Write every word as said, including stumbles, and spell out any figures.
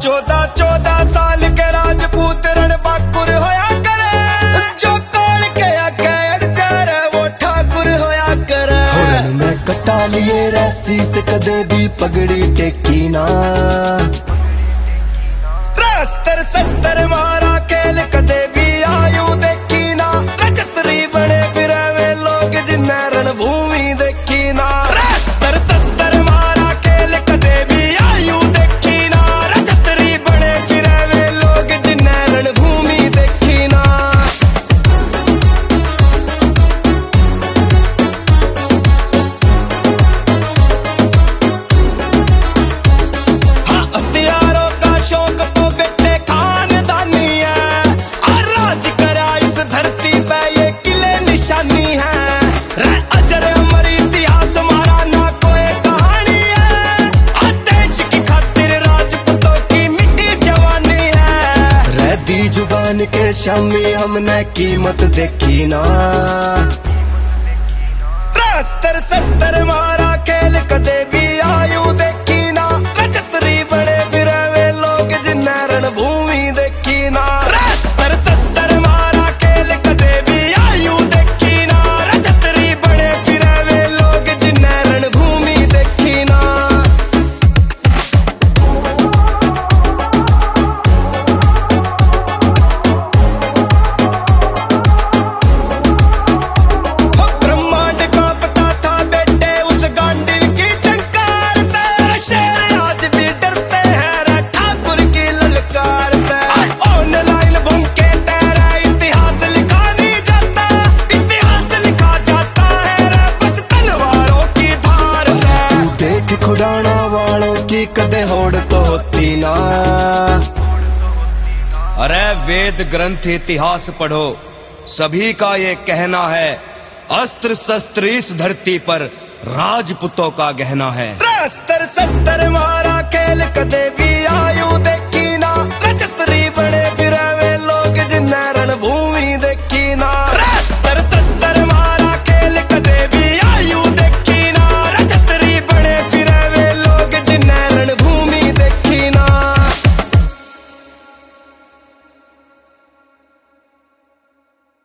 चौदह चौदह साल के राजपूत रणबाकुर होया करे, जो तोड़ के आगे अड़ जा रे वो ठाकुर होया करे। होरन में कटा लिए रस्सी से कदे भी पगड़ी टेकी ना, अस्तर शस्त्र मारा खेल कदे भी आयु देखी ना, रजतरी बने फिरे वे लोग जिन्हें रणभूमि देखी ना। अस्तर शस्त्र मारा खेल कदे भी आयु देखी ना, रजतरी बने फिरे वे लोग जिन्हें रणभूमि देखी ना। हाँ हथियारों का शौक तो बेटे खानदानी है, और राज करा इस धरती पे ये किले निशानी है। रे अजर अमर इतिहास हमारा ना कोई कहानी है, और देश की खातिर राजपूतों की मिट्टी जवानी है। रे दी जुबान के शामी हमने कीमत देखी ना, अस्तर शस्त्र मारा खेल कदे भी आयु देखी ना, रजतरी बड़े फिरे वे लोग जिन्हें रणभूमि देखी ना। अस्तर शस्त्र मारा खेल कदे भी आयु देखी ना, रजतरी बड़े फिरे वे लोग जिन्हें रणभूमि देखी ना। ब्रह्मांड का पता था बेटे उस गांडी की टंकार से, शेर आज भी डरते हैं रे ठाकुर की ललकार से। ऑनलाइन भूखे तेरा इतिहास लिखा नहीं जाता, इतिहास लिखा जाता है रे बस तलवारों की धार से। तू देख खुडाना वालों की कदे होड़ तो होती ना। अरे वेद ग्रंथ इतिहास पढ़ो, सभी का ये कहना है, अस्त्र शस्त्र इस धरती पर राजपूतों का गहना है। अस्त्र शस्त्र मारा खेल कदे भी आयु देखी ना, रजतरी बड़े फिरे वे लोग जिन्हें